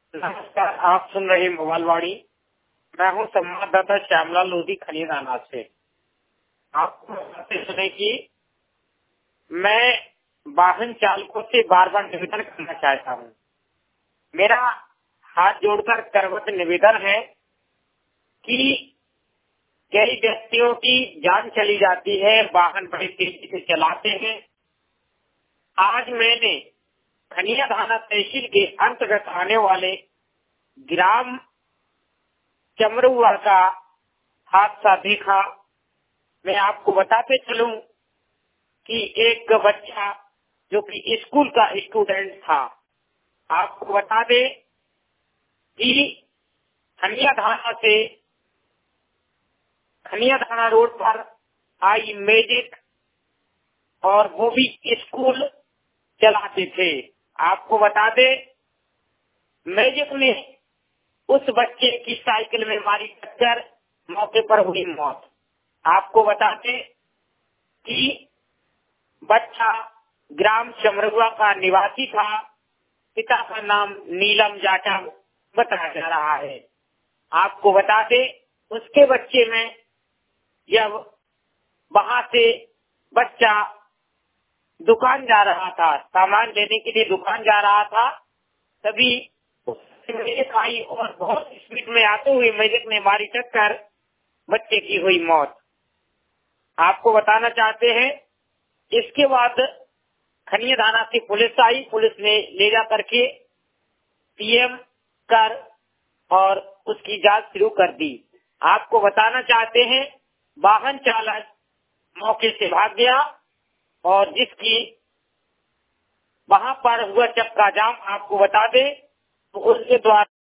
नमस्कार, आप सुन रहे मोबाइलवाड़ी। मैं हूं संवाददाता श्यामलाल लोधी खनियादाना से। आपको बताते चले कि मैं वाहन चालकों से बार बार निवेदन करना चाहता हूं। मेरा हाथ जोड़कर करवत निवेदन है कि कई व्यक्तियों की जान चली जाती है, वाहन बड़ी तेजी से चलाते हैं। आज मैंने खनियादाना तहसील के अंतर्गत आने वाले ग्राम चमरुआ का हादसा देखा। मैं आपको बताते चलूं कि एक बच्चा जो कि स्कूल का स्टूडेंट था, आपको बता दे कि खनियादाना रोड पर आई मैजिक, और वो भी स्कूल चलाते थे। आपको बता दे मैजिक ने उस बच्चे की साइकिल में मारी टक्कर, मौके पर हुई मौत। आपको बताते कि बच्चा ग्राम चमरुआ का निवासी था। पिता का नाम नीलम जाटव बताया जा रहा है। आपको बता दे उसके बच्चे में जब वहां से बच्चा दुकान जा रहा था, सामान लेने के लिए दुकान जा रहा था, तभी मैजिक आई और बहुत स्पीड में आते हुए मैजिक ने मारी टक्कर, बच्चे की हुई मौत। आपको बताना चाहते हैं, इसके बाद खनियादाना से पुलिस आई। पुलिस ने ले जा करके पीएम कर और उसकी जांच शुरू कर दी। आपको बताना चाहते हैं, वाहन चालक मौके से भाग गया और जिसकी वहां पर हुआ चक्का जाम, आपको बता दें तो उसके द्वारा